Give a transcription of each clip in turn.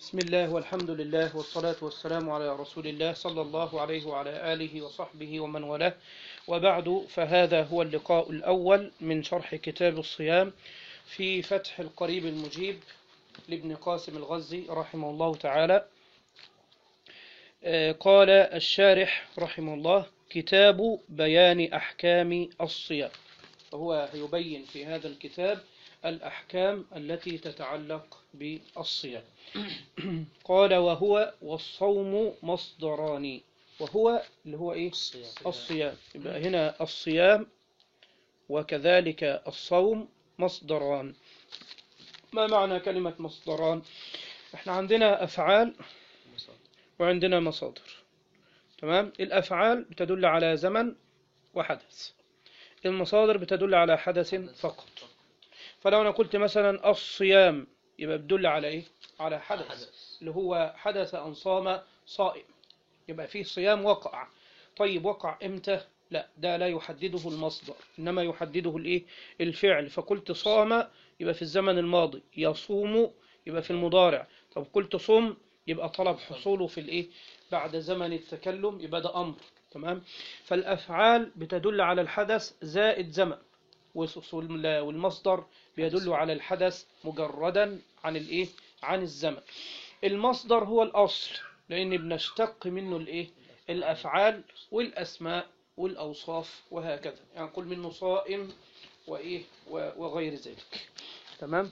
بسم الله والحمد لله والصلاة والسلام على رسول الله صلى الله عليه وعلى آله وصحبه ومن والاه، وبعد، فهذا هو اللقاء الأول من شرح كتاب الصيام في فتح القريب المجيب لابن قاسم الغزي رحمه الله تعالى. قال الشارح رحمه الله: كتاب بيان أحكام الصيام، وهو يبين في هذا الكتاب الأحكام التي تتعلق بالصيام. قال: وهو والصوم مصدران. وهو اللي هو إيه؟ الصيام. يبقى هنا الصيام وكذلك الصوم مصدران. ما معنى كلمة مصدران؟ احنا عندنا أفعال وعندنا مصادر. تمام؟ الأفعال بتدل على زمن وحدث، المصادر بتدل على حدث فقط. فلو أنا قلت مثلا الصيام، يبقى بتدل على إيه؟ على حدث اللي هو حدث أن صام صائم، يبقى فيه صيام وقع. طيب وقع إمتى؟ لا، ده لا يحدده المصدر، إنما يحدده الإيه؟ الفعل. فقلت صام يبقى في الزمن الماضي، يصوم يبقى في المضارع. طب قلت صم يبقى طلب حصوله في الإيه؟ بعد زمن التكلم، يبقى ده أمر. تمام؟ فالأفعال بتدل على الحدث زائد زمن، والمصدر بيدل على الحدث مجردا عن الإيه؟ عن الزمن. المصدر هو الأصل، لأن بنشتق منه الإيه؟ الأفعال والأسماء والأوصاف وهكذا، يعني نقول منه صائم وإيه وغير ذلك. تمام؟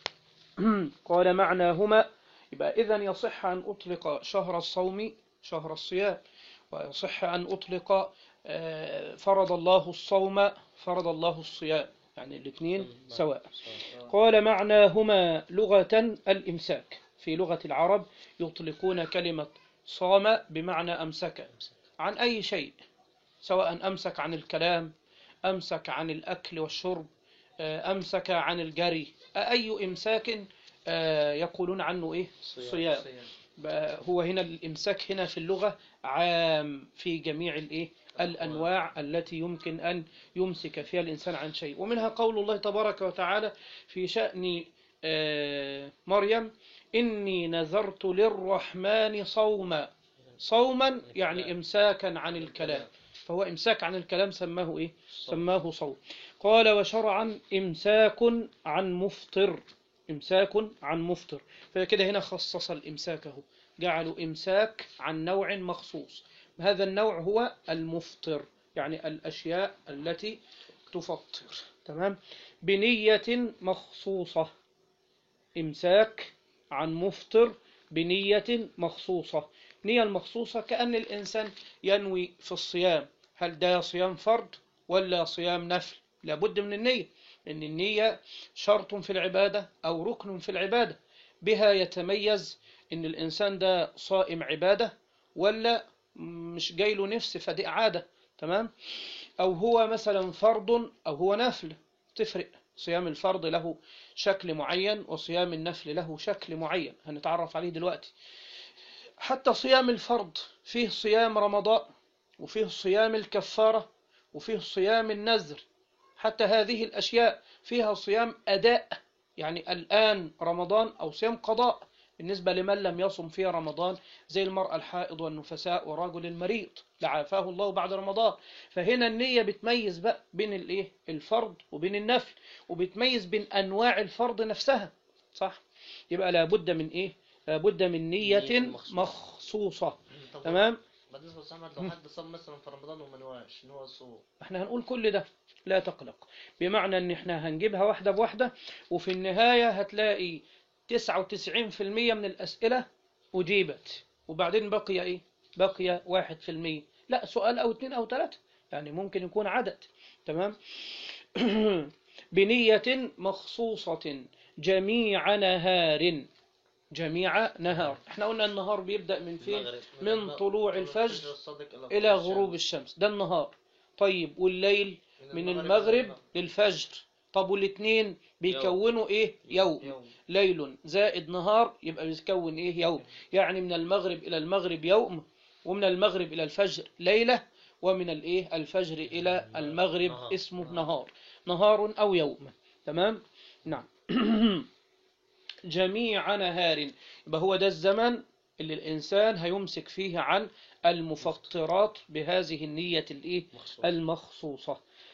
قال معناهما، يبقى إذن يصح أن أطلق شهر الصوم شهر الصيام، ويصح أن أطلق فرض الله الصوم فرض الله الصيام، يعني الاثنين سواء. قال معناهما لغة الإمساك. في لغة العرب يطلقون كلمة صام بمعنى أمسك عن أي شيء، سواء أمسك عن الكلام، أمسك عن الأكل والشرب، أمسك عن الجري، أي إمساك يقولون عنه إيه؟ صيام. هو هنا الإمساك هنا في اللغة عام في جميع الإيه؟ الأنواع التي يمكن أن يمسك فيها الإنسان عن شيء. ومنها قول الله تبارك وتعالى في شأن مريم: إني نذرت للرحمن صوما. صوما يعني إمساكا عن الكلام، فهو إمساك عن الكلام سماه إيه؟ سماه صوم. قال وشرعا إمساك عن مفطر. إمساك عن مفطر، فكده هنا خصص الإمساك، هو جعلوا إمساك عن نوع مخصوص. هذا النوع هو المفطر، يعني الأشياء التي تفطر. تمام؟ بنية مخصوصة. إمساك عن مفطر بنية مخصوصة. نية المخصوصة كأن الإنسان ينوي في الصيام، هل ده صيام فرض ولا صيام نفل؟ لابد من النية، لأن النية شرط في العبادة أو ركن في العبادة، بها يتميز إن الإنسان ده صائم عبادة ولا مش جايله نفس فدي عادة. تمام؟ أو هو مثلا فرض أو هو نفل، تفرق. صيام الفرض له شكل معين وصيام النفل له شكل معين، هنتعرف عليه دلوقتي. حتى صيام الفرض فيه صيام رمضان، وفيه صيام الكفارة، وفيه صيام النذر. حتى هذه الأشياء فيها صيام أداء، يعني الآن رمضان، أو صيام قضاء بالنسبة لمن لم يصم في رمضان، زي المرأة الحائض والنفساء ورجل المريض لعافاه الله بعد رمضان. فهنا النية بتميز بقى بين الايه؟ الفرض وبين النفل، وبتميز بين أنواع الفرض نفسها. صح؟ يبقى لابد من إيه؟ لابد من نية مخصوصة. تمام؟ بالنسبة للصيام لو حد صام مثلا في رمضان وما نواش ان هو يصوم، احنا هنقول كل ده، لا تقلق، بمعنى ان احنا هنجيبها واحدة بواحدة، وفي النهاية هتلاقي 99% من الأسئلة أجيبت، وبعدين بقي إيه؟ بقي 1%. لا، سؤال أو 2 أو 3، يعني ممكن يكون عدد. تمام؟ بنية مخصوصة جميع نهار. جميع نهار، احنا قلنا النهار بيبدأ من فين؟ من طلوع الفجر إلى غروب الشمس، ده النهار. طيب والليل؟ من المغرب للفجر. طب والاثنين بيكونوا ايه؟ يوم. ليل زائد نهار يبقى بيكون ايه؟ يوم. يعني من المغرب إلى المغرب يوم، ومن المغرب إلى الفجر ليلة، ومن الايه؟ الفجر إلى المغرب اسمه نهار. نهار أو يوم. تمام؟ نعم. جميع نهار. يبقى هو ده الزمن اللي الإنسان هيمسك فيه عن المفطرات بهذه النية الإيه؟ المخصوصة.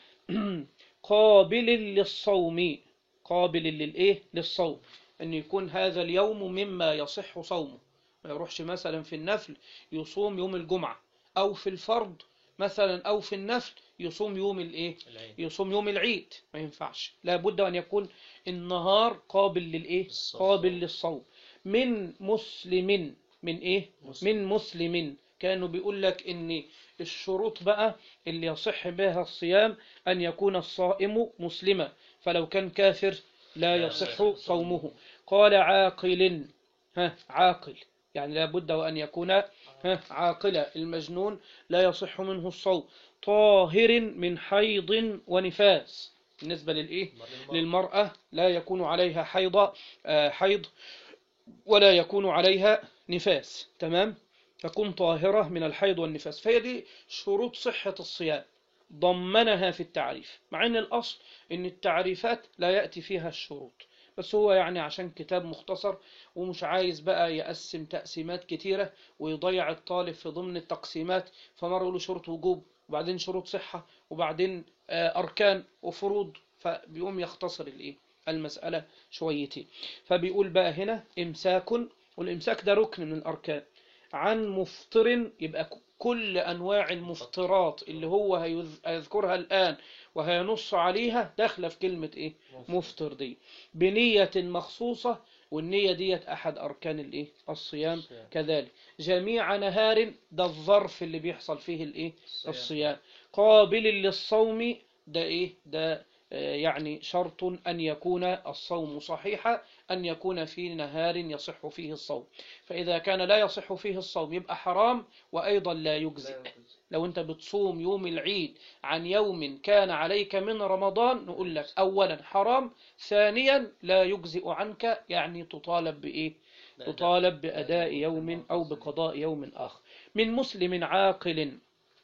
قابل للصوم، قابل للإيه؟ للصوم، أن يكون هذا اليوم مما يصح صومه، ما يروحش مثلا في النفل يصوم يوم الجمعة، أو في الفرض مثلا، أو في النفل يصوم يوم الإيه؟ يصوم يوم العيد، ما ينفعش. لا بد أن يكون النهار قابل للإيه؟ قابل للصوم. من مسلم، من إيه؟ من مسلم. كانوا بيقول لك إن الشروط بقى اللي يصح بها الصيام أن يكون الصائم مسلما، فلو كان كافر لا يصح صومه. قال عاقل، ها عاقل، يعني لا بد وأن يكون عاقلا. المجنون لا يصح منه الصوم. طاهر من حيض ونفاس، بالنسبة للإيه؟ للمرأة لا يكون عليها حيض ولا يكون عليها نفاس، تمام؟ تكون طاهرة من الحيض والنفاس. فهي دي شروط صحة الصيام، ضمنها في التعريف، مع ان الأصل ان التعريفات لا يأتي فيها الشروط، بس هو يعني عشان كتاب مختصر ومش عايز بقى يقسم تقسيمات كتيرة ويضيع الطالب في ضمن التقسيمات، فمرة يقول شروط وجوب وبعدين شروط صحة وبعدين أركان وفروض، فبيقوم يختصر المسألة شويتين. فبيقول بقى هنا إمساك، والإمساك ده ركن من الأركان، عن مفطر. يبقى كل أنواع المفطرات اللي هو هيذكرها الآن وهينص عليها داخله في كلمة إيه؟ مفطر دي، بنية مخصوصة، والنية ديت أحد أركان الصيام كذلك. جميع نهار، ده الظرف اللي بيحصل فيه الصيام. قابل للصوم، ده إيه؟ ده يعني شرط أن يكون الصوم صحيحا، أن يكون في نهار يصح فيه الصوم. فإذا كان لا يصح فيه الصوم يبقى حرام، وأيضا لا يجزئ. لو أنت بتصوم يوم العيد عن يوم كان عليك من رمضان، نقول لك أولا حرام، ثانيا لا يجزئ عنك، يعني تطالب بإيه؟ تطالب بأداء يوم أو بقضاء يوم آخر. من مسلم عاقل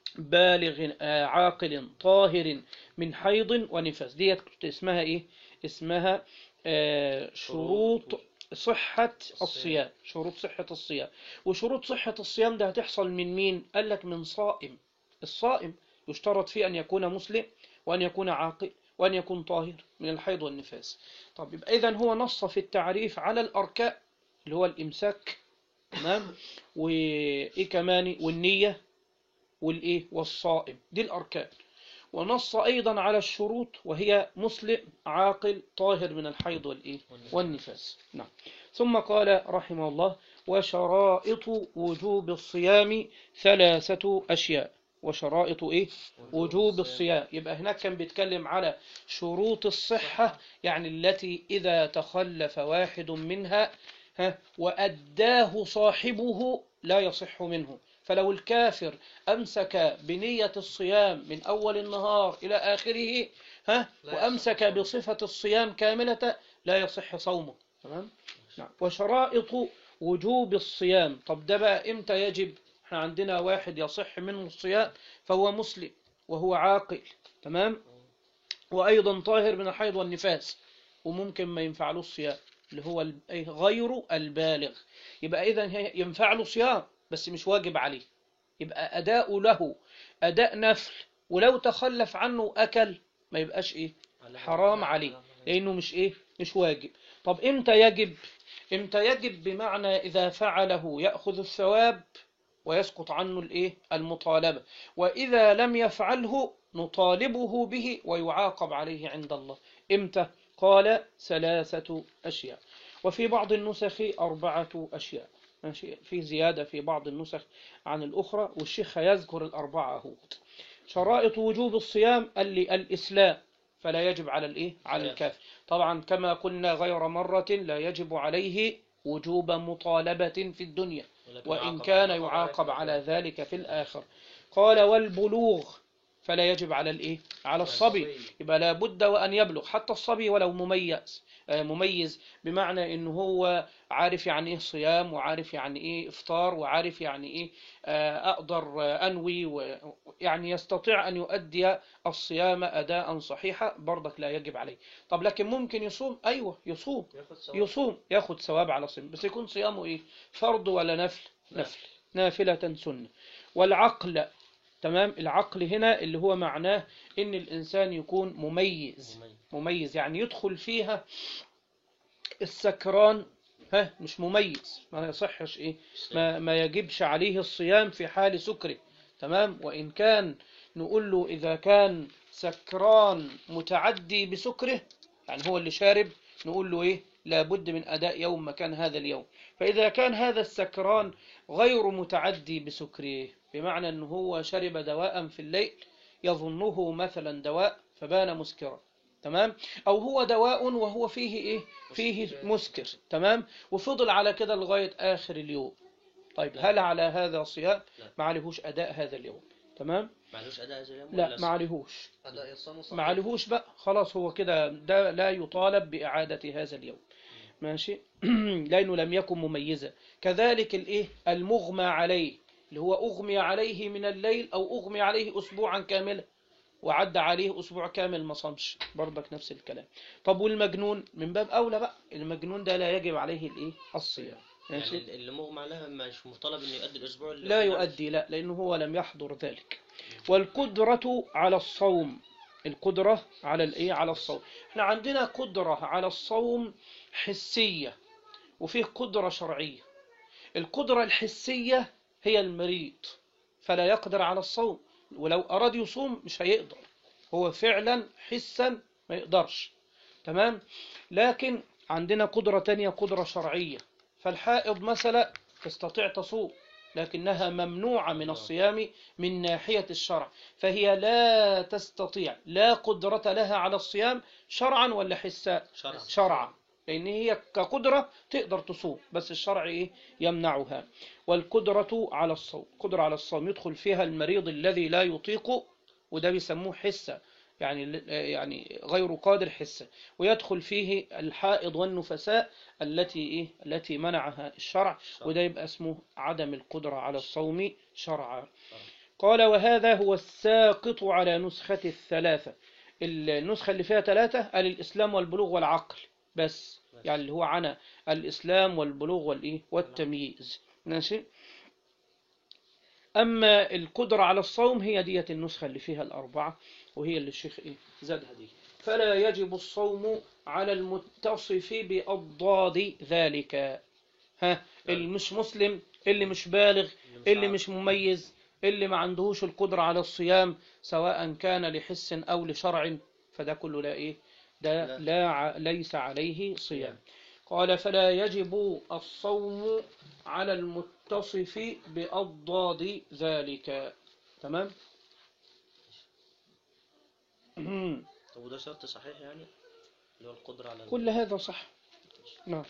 بالغ عاقل طاهر من حيض ونفاس، ديت اسمها إيه؟ اسمها شروط صحة الصيام. شروط صحة الصيام. وشروط صحة الصيام ده هتحصل من مين؟ قال لك من صائم. الصائم يشترط فيه أن يكون مسلم، وأن يكون عاقل، وأن يكون طاهر من الحيض والنفاس. طب يبقى إذن هو نص في التعريف على الأركان اللي هو الإمساك، تمام؟ وإيه كمان؟ والنية والإيه؟ والصائم، دي الأركان. ونص أيضا على الشروط، وهي مسلم عاقل طاهر من الحيض والإيه؟ والنفاس. نعم. ثم قال رحمه الله: وشرائط وجوب الصيام 3 أشياء. وشرائط إيه؟ وجوب الصيام. يبقى هناك كان بيتكلم على شروط الصحة، يعني التي إذا تخلف واحد منها وأداه صاحبه لا يصح منه. فلو الكافر أمسك بنية الصيام من أول النهار إلى آخره وأمسك بصفة الصيام كاملة لا يصح صومه، تمام؟ نعم. وشرائط وجوب الصيام. طب ده بقى إمتى يجب؟ احنا عندنا واحد يصح منه الصيام فهو مسلم وهو عاقل، تمام؟ وأيضا طاهر من الحيض والنفاس، وممكن ما ينفع له الصيام اللي هو غير البالغ. يبقى إذن ينفع له صيام بس مش واجب عليه، يبقى أداء له أداء نفل، ولو تخلف عنه أكل ما يبقاش إيه؟ حرام عليه، لأنه مش إيه؟ مش واجب. طب إمتى يجب؟ إمتى يجب بمعنى إذا فعله يأخذ الثواب ويسقط عنه الإيه؟ المطالبة، وإذا لم يفعله نطالبه به ويعاقب عليه عند الله. إمتى؟ قال 3 أشياء. وفي بعض النسخ 4 أشياء، ماشي، في زيادة في بعض النسخ عن الأخرى، والشيخ يذكر ال4 هو. شرائط وجوب الصيام الإسلام، فلا يجب على الإيه؟ على الكافر. طبعا كما قلنا غير مرة لا يجب عليه وجوب مطالبة في الدنيا، وإن كان يعاقب على ذلك في الآخر. قال والبلوغ، فلا يجب على الإيه؟ على الصبي. يبقى لا بد وأن يبلغ، حتى الصبي ولو مميز مميز بمعنى إنه هو عارف يعني إيه صيام، وعارف يعني إيه إفطار، وعارف يعني إيه أقدر أنوي، يعني يستطيع أن يؤدي الصيام أداء صحيحا، برضك لا يجب عليه. طب لكن ممكن يصوم، أيوه يصوم، ياخد ثواب على صيام، بس يكون صيامه إيه؟ فرض ولا نفل؟ نفل، نافلة سنة. والعقل، تمام، العقل هنا اللي هو معناه إن الإنسان يكون مميز، يعني يدخل فيها السكران، ها، مش مميز، ما يصحش إيه، ما يجبش عليه الصيام في حال سكره، تمام. وإن كان نقول له إذا كان سكران متعدي بسكره، يعني هو اللي شارب، نقول له إيه، لابد من أداء يوم مكان هذا اليوم. فإذا كان هذا السكران غير متعدي بسكره، بمعنى أنه هو شرب دواء في الليل يظنه مثلا دواء فبان مسكرا، تمام، أو هو دواء وهو فيه إيه، فيه مسكر، تمام، وفضل على كده لغاية آخر اليوم. طيب هل على هذا صيام؟ ما عليهوش أداء هذا اليوم، تمام. معلوش أداء زي اليوم لا ولا ما عليهوش، أداء الصوم صحيح؟ ما عليهوش بقى، خلاص هو كده، ده لا يطالب بإعادة هذا اليوم، ماشي. لأنه لم يكن مميزا. كذلك الإيه، المغمى عليه، اللي هو أغمي عليه من الليل أو أغمي عليه أسبوعا كاملا وعدى عليه أسبوع كامل ما صامش، برضك نفس الكلام. طب والمجنون من باب أولى بقى، المجنون ده لا يجب عليه الإيه، الصيام، ماشي. يعني اللي مغمى عليها مش مطالب إنه يؤدي الأسبوع اللي لا هو معلش. يؤدي، لا، لأنه هو لم يحضر ذلك. والقدرة على الصوم، القدرة على الإيه، على الصوم. احنا عندنا قدرة على الصوم حسية، وفيه قدرة شرعية. القدرة الحسية هي المريض، فلا يقدر على الصوم، ولو أراد يصوم مش هيقدر، هو فعلا حسا ما يقدرش، تمام. لكن عندنا قدرة تانية، قدرة شرعية. فالحائض مثلا تستطيع تصوم، لكنها ممنوعة من الصيام من ناحية الشرع، فهي لا تستطيع، لا قدرة لها على الصيام شرعا ولا حسا؟ شرعا، لأن هي كقدرة تقدر تصوم، بس الشرع إيه، يمنعها. والقدرة على الصوم، قدرة على الصوم يدخل فيها المريض الذي لا يطيق، وده بيسموه حسا، يعني غير قادر حسا. ويدخل فيه الحائض والنفساء التي إيه، التي منعها الشرع، وده يبقى اسمه عدم القدرة على الصوم شرعا. قال وهذا هو الساقط على نسخة الثلاثة. النسخة اللي فيها ثلاثة قال الإسلام والبلوغ والعقل بس، يعني اللي هو عنا الإسلام والبلوغ والإيه، والتمييز، ماشي. أما القدرة على الصوم هي دية النسخة اللي فيها الأربعة، وهي اللي الشيخ إيه زادها دي. فلا يجب الصوم على المتصف بأضداد ذلك، ها، اللي مش مسلم، اللي مش بالغ، اللي مش مميز، اللي ما عندهوش القدرة على الصيام سواء كان لحس أو لشرع، فده كله لا إيه، ده ليس عليه صيام. قال فلا يجب الصوم على المتصف بأضداد ذلك، تمام. طب وده شرط صحيح يعني اللي هو القدرة على كل هذا صح، نعم.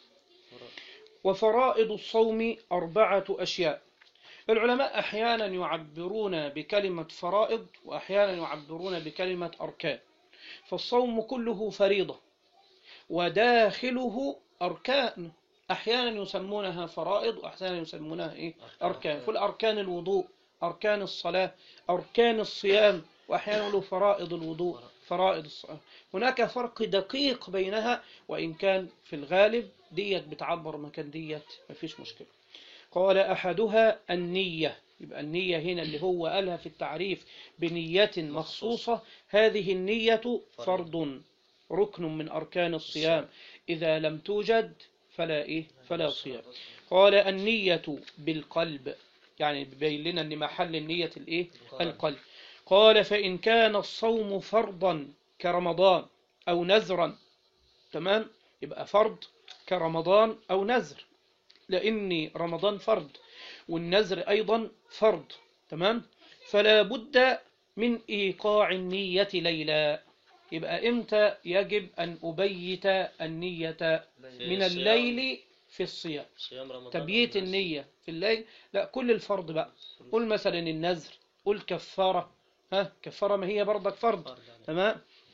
وفرائض الصوم 4 أشياء. العلماء أحيانا يعبرون بكلمة فرائض، وأحيانا يعبرون بكلمة أركان. فالصوم كله فريضة، وداخله أركان، أحيانا يسمونها فرائض وأحيانا يسمونها إيه، أركان. كل أركان الوضوء، أركان الصلاة، أركان الصيام، وأحيانا يقولوا فرائض الوضوء، فرائض الصلاة. هناك فرق دقيق بينها، وإن كان في الغالب ديت بتعبر مكان ديت، مفيش مشكلة. قال أحدها النية، يبقى النية هنا اللي هو قالها في التعريف بنية مخصوصة، هذه النية فرض، ركن من أركان الصيام، إذا لم توجد فلا إيه، فلا صيام. قال النية بالقلب، يعني بيبين لنا أن محل النية الإيه، القلب. قال فإن كان الصوم فرضا كرمضان أو نذرا، تمام، يبقى فرض كرمضان أو نذر، لأن رمضان فرض والنذر أيضا فرض، تمام. فلا بد من إيقاع النية ليلا. يبقى إمتى يجب أن أبيت النية؟ من الليل في الصيام، تبييت النية في الليل، لا كل الفرض بقى. قل مثلا النذر، قل كفارة، ها، كفارة ما هي برضك فرض، تمام.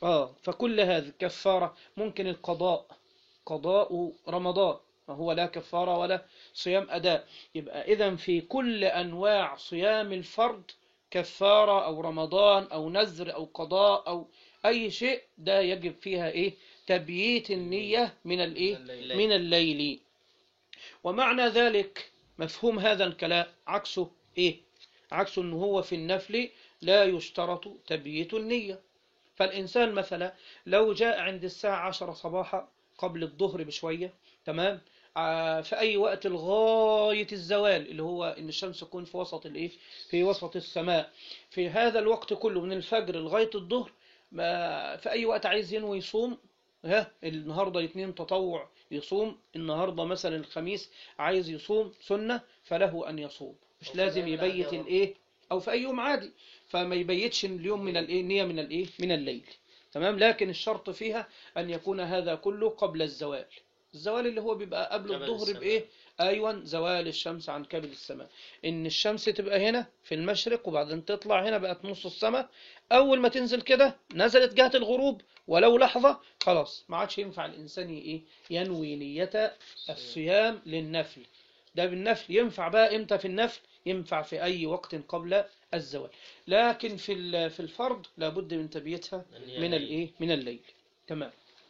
فكل هذه كفارة. ممكن القضاء، قضاء رمضان ما هو لا كفارة ولا صيام أداء. يبقى إذن في كل أنواع صيام الفرض كفارة أو رمضان أو نذر أو قضاء أو أي شيء، ده يجب فيها إيه؟ تبييت النية من الإيه؟ من الليل. ومعنى ذلك مفهوم هذا الكلام عكسه إيه؟ عكسه أنه هو في النفل لا يشترط تبييت النية. فالإنسان مثلا لو جاء عند الساعة 10 صباحا قبل الظهر بشوية، تمام، في أي وقت لغاية الزوال اللي هو إن الشمس تكون في وسط الإيه؟ في وسط السماء، في هذا الوقت كله من الفجر لغاية الظهر، في أي وقت عايز ينوي يصوم، النهاردة الاثنين تطوع يصوم، النهاردة مثلا الخميس عايز يصوم سنة، فله أن يصوم، مش لازم يبيت الإيه، أو في أي يوم عادي، فما يبيتش اليوم من الإيه، نية من الإيه، من الليل، تمام. لكن الشرط فيها أن يكون هذا كله قبل الزوال. الزوال اللي هو بيبقى قبل الظهر بإيه؟ أيوة، زوال الشمس عن كبد السماء، إن الشمس تبقى هنا في المشرق وبعدين تطلع هنا بقت نص السماء، أول ما تنزل كده نزلت جهة الغروب ولو لحظة، خلاص ما عادش ينفع الإنسان إيه؟ ينوي نية الصيام للنفل. ده بالنفل ينفع بقى إمتى؟ في النفل ينفع في أي وقت قبل الزوال، لكن في الفرض لابد من تبيتها من الإيه؟ من الليل، تمام.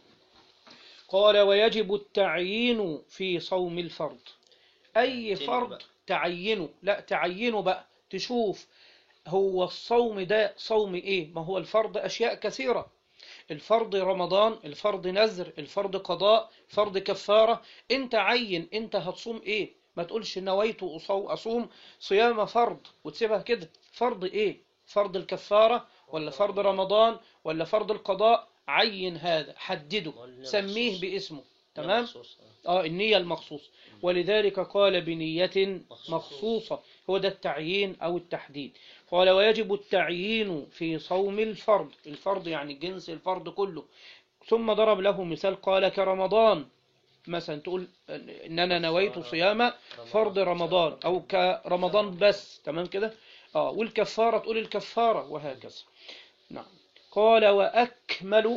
قال ويجب التعيين في صوم الفرض. أي فرض تعينه، لا تعينه بقى، تشوف هو الصوم ده صوم إيه. ما هو الفرض أشياء كثيرة، الفرض رمضان، الفرض نذر، الفرض قضاء، فرض كفارة. انت عين انت هتصوم ايه، ما تقولش نويت أصوم صيام فرض وتسيبها كده. فرض ايه؟ فرض الكفارة ولا فرض رمضان ولا فرض القضاء؟ عين هذا، حدده، سميه باسمه، تمام. النية المخصوص. ولذلك قال بنية مخصوصة، هو ده التعيين أو التحديد. قال ويجب التعيين في صوم الفرض، الفرض يعني جنس الفرض كله. ثم ضرب له مثال قال كرمضان، مثلا تقول إن أنا نويت صيام فرض رمضان أو كرمضان بس، تمام كده. والكفارة تقول الكفارة، وهكذا. نعم. قال وأكمل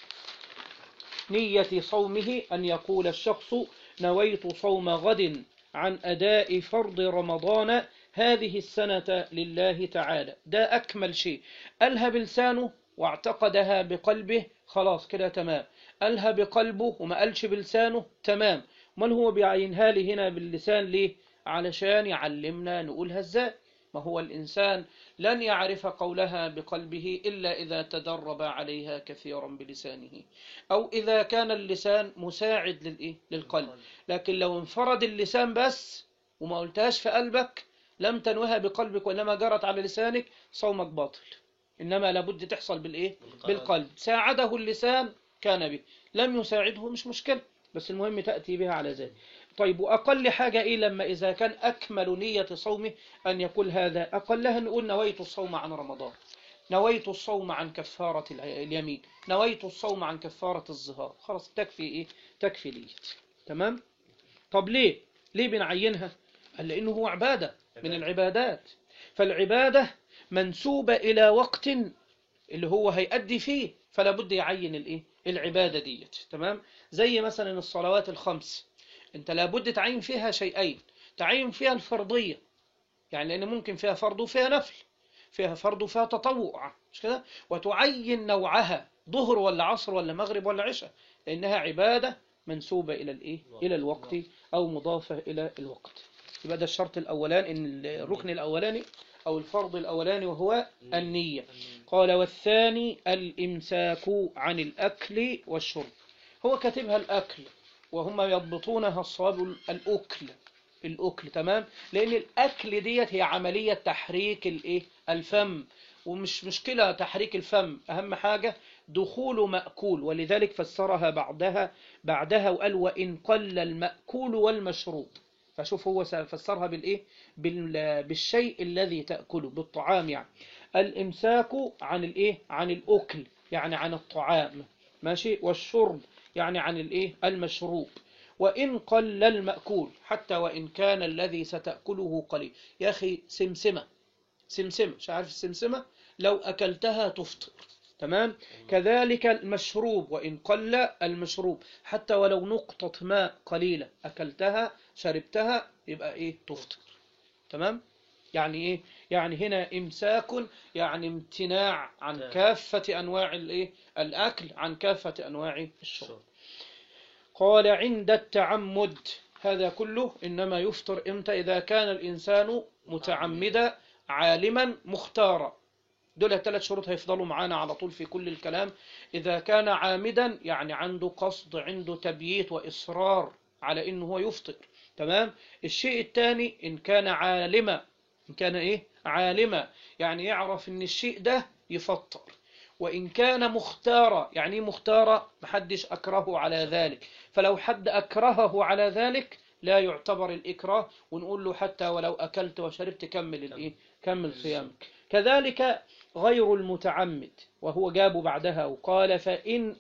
نية صومه أن يقول الشخص نويت صوم غد عن أداء فرض رمضان هذه السنة لله تعالى. ده أكمل شيء، قالها بلسانه واعتقدها بقلبه، خلاص كده تمام. قالها بقلبه وما قالش بلسانه، تمام. من هو بيعينها لي هنا باللسان ليه؟ علشان يعلمنا نقولها ازاي. ما هو الإنسان لن يعرف قولها بقلبه إلا إذا تدرب عليها كثيرا بلسانه، أو إذا كان اللسان مساعد للإيه؟ للقلب. لكن لو انفرد اللسان بس وما قلتهاش في قلبك، لم تنوها بقلبك وإنما جرت على لسانك، صومك باطل. إنما لابد تحصل بالإيه؟ بالقلب. ساعده اللسان كان به، لم يساعده مش مشكلة، بس المهم تأتي بها على ذلك. طيب وأقل حاجة إيه لما إذا كان أكمل نية صومه أن يقول هذا؟ أقلها نقول نويت الصوم عن رمضان، نويت الصوم عن كفارة اليمين، نويت الصوم عن كفارة الظهار، خلاص تكفي إيه؟ تكفي لي، تمام. طب ليه بنعينها؟ قال لأنه هو عبادة من العبادات، فالعبادة منسوبة إلى وقت اللي هو هيأدي فيه، فلا بد يعين الإيه؟ العبادة ديت، تمام. زي مثلا الصلوات الخمس، انت لابد تعين فيها شيئين، تعين فيها الفرضية، يعني لأن ممكن فيها فرض وفيها نفل، فيها فرض وفيها تطوع، مش كده؟ وتعين نوعها، ظهر ولا عصر ولا مغرب ولا عشاء، لأنها عبادة منسوبة إلى الإيه؟ إلى الوقت أو مضافة إلى الوقت. يبقى ده الشرط الأولاني، إن الركن الأولاني أو الفرض الأولاني وهو النية. قال والثاني الإمساك عن الأكل والشرب. هو كاتبها الأكل وهم يضبطونها الصواب الأكل، تمام. لأن الأكل ديت هي عملية تحريك الإيه؟ الفم، ومش مشكلة تحريك الفم، أهم حاجة دخول مأكول، ولذلك فسرها بعدها وقال وإن قل المأكول والمشروب. فشوف هو فسرها بالإيه؟ بالشيء الذي تأكله، بالطعام يعني. الإمساك عن الإيه؟ عن الأكل يعني عن الطعام، ماشي. والشرب يعني عن الإيه؟ المشروب. وإن قل المأكول، حتى وإن كان الذي ستأكله قليل. يا أخي سمسمة، مش عارف السمسمة، لو أكلتها تفطر، تمام. كذلك المشروب وإن قل المشروب، حتى ولو نقطة ماء قليلة أكلتها شربتها يبقى إيه؟ تفطر. تمام. يعني إيه؟ يعني هنا إمساك، يعني امتناع عن كافة أنواع الإيه؟ الأكل، عن كافة أنواع الشرب. قال عند التعمد، هذا كله إنما يفطر إمتى؟ إذا كان الإنسان متعمدا عالما مختارا. دول الثلاث شروط هيفضلوا معانا على طول في كل الكلام. إذا كان عامدا يعني عنده قصد، عنده تبييت وإصرار على إنه هو يفطر. تمام. الشيء الثاني إن كان عالما، إن كان إيه؟ عالما، يعني يعرف إن الشيء ده يفطر. وإن كان مختارا، يعني مختارا محدش أكرهه على ذلك، فلو حد أكرهه على ذلك لا يعتبر الإكراه، ونقول له حتى ولو أكلت وشربت كمل الإيه؟ كمل صيامك. كذلك غير المتعمد، وهو جاب بعدها وقال فإن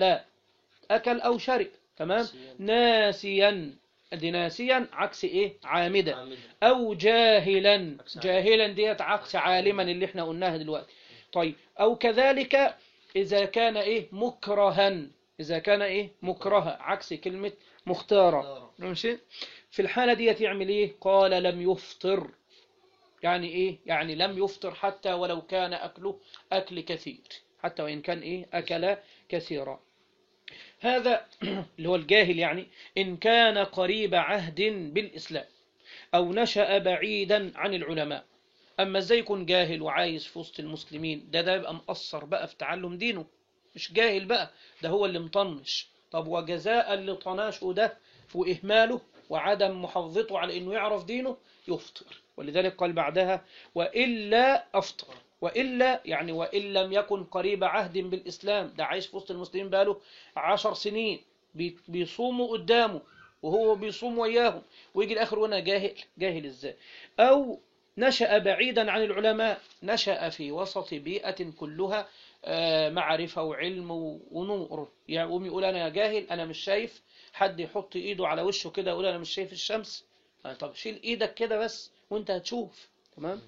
أكل أو شرب. تمام. ناسيا، دي ناسيا عكس إيه؟ عامدا. أو جاهلا، جاهلا ديت عكس عالما اللي احنا قلناها دلوقتي. طيب. أو كذلك إذا كان إيه؟ مكرها، إذا كان إيه؟ مكرها عكس كلمة مختارة. ماشي. في الحالة ديت يعمل إيه؟ قال لم يفطر. يعني إيه؟ يعني لم يفطر حتى ولو كان أكله أكل كثير، حتى وإن كان إيه؟ أكل كثيرا. هذا اللي هو الجاهل، يعني إن كان قريب عهد بالإسلام أو نشأ بعيدا عن العلماء. أما إزاي يكون جاهل وعايش في وسط المسلمين؟ ده يبقى مقصر بقى في تعلم دينه، مش جاهل بقى، ده هو اللي مطنش. طب وجزاء لطناشه ده وإهماله وعدم محافظته على إنه يعرف دينه يفطر. ولذلك قال بعدها وإلا أفطر. وإلا يعني وإن لم يكن قريب عهد بالإسلام، ده عايش في وسط المسلمين بقاله 10 سنين بيصوموا قدامه وهو بيصوم وياهم، ويجي الآخر وأنا جاهل. جاهل إزاي؟ أو نشأ بعيدا عن العلماء، نشأ في وسط بيئة كلها معرفة وعلم ونور، يقوم يقول أنا جاهل، أنا مش شايف. حد يحط إيده على وشه كده يقول أنا مش شايف الشمس. طب شيل إيدك كده بس وأنت هتشوف. تمام.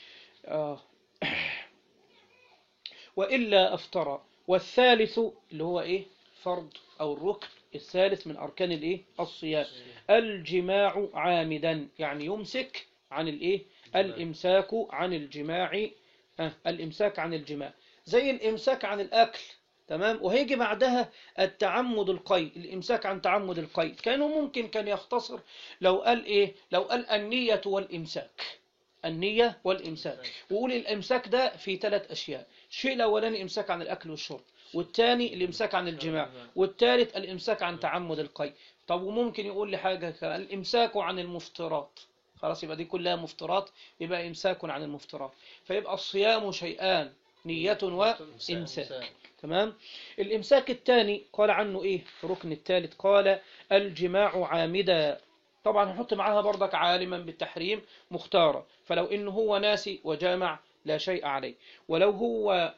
وإلا أفطر. والثالث اللي هو إيه؟ فرض أو الركن الثالث من أركان الإيه؟ الصيام، الجماع عامدا، يعني يمسك عن الإيه؟ الإمساك عن الجماع. الإمساك عن الجماع زي الإمساك عن الأكل. تمام. وهيجي بعدها التعمد القيء، الإمساك عن تعمد القيء. كانوا ممكن كان يختصر لو قال إيه؟ لو قال النية والإمساك، النية والإمساك، وقول الإمساك ده في 3 أشياء. الشيء الأولاني إمساك عن الأكل والشرب، والثاني الإمساك عن الجماع، والثالث الإمساك عن تعمد القيء. طب وممكن يقول لي حاجة الإمساك عن المفطرات، خلاص يبقى دي كلها مفطرات، يبقى إمساك عن المفطرات. فيبقى الصيام شيئان، نية وإمساك. تمام. الإمساك الثاني قال عنه إيه؟ الركن الثالث قال الجماع عامدا. طبعا هنحط معاها برضك عالما بالتحريم مختارا، فلو إنه هو ناسي وجامع لا شيء عليه. ولو هو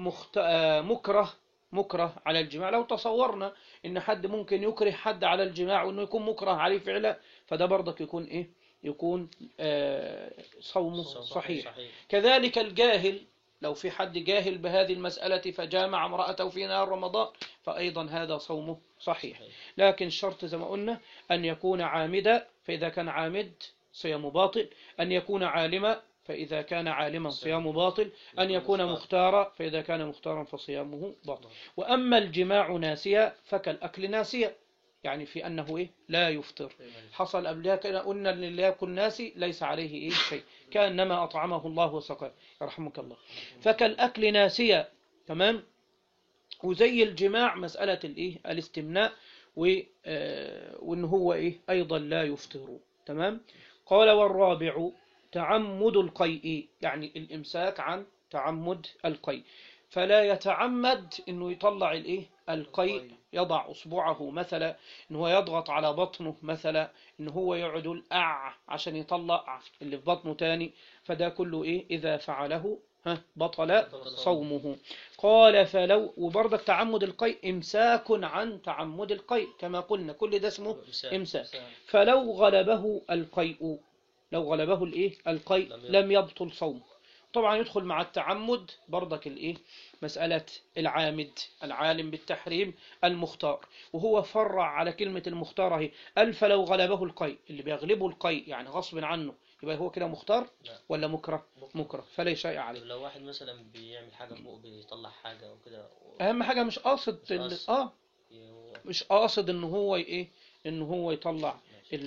مكره على الجماع، لو تصورنا إن حد ممكن يكره حد على الجماع وإنه يكون مكره عليه فعلا، فده برضك يكون إيه؟ يكون صومه صحيح. كذلك الجاهل، لو في حد جاهل بهذه المسألة فجامع امرأته في نهار رمضان فأيضا هذا صومه صحيح. لكن الشرط زي ما قلنا أن يكون عامدا، فإذا كان عامد صيام باطل. أن يكون عالما، فإذا كان عالما صيام باطل. أن يكون مختارا، فإذا كان مختارا فصيامه باطل. وأما الجماع ناسيا فكالأكل ناسيا، يعني في أنه إيه؟ لا يفطر. حصل قبلها كده قلنا أن اللي يأكل ناسي ليس عليه إيه؟ شيء، كأنما أطعمه الله وسقاه، يرحمك الله. فكالأكل ناسيا. تمام. وزي الجماع مسألة الإيه؟ الاستمناء، وإن هو إيه؟ أيضا لا يفطر. تمام. قال والرابع تعمد القيء، يعني الإمساك عن تعمد القيء. فلا يتعمد إنه يطلع الإيه؟ القيء، يضع أصبعه مثلا، إنه هو يضغط على بطنه مثلا، إنه هو يقعد الأع عشان يطلع اللي في بطنه تاني. فده كله إيه؟ إذا فعله بطل صومه. قال فلو، وبرضك تعمد القيء إمساك عن تعمد القيء كما قلنا، كل ده اسمه إمساك. فلو غلبه القيء، لو غلبه الإيه؟ القيء لم يبطل صومه. طبعا يدخل مع التعمد برضك الايه، مسألة العامد العالم بالتحريم المختار، وهو فرع على كلمة المختار اهي، ألف لو غلبه القيء، اللي بيغلبه القيء يعني غصب عنه، يبقى هو كده مختار لا ولا مكره؟ مكره، فلا شيء عليه. طب لو واحد مثلا بيعمل حاجة فوق، بيطلع حاجة أو كده أهم حاجة مش قاصد مش قاصد هو مش قاصد ان هو ايه، ان هو يطلع ماشي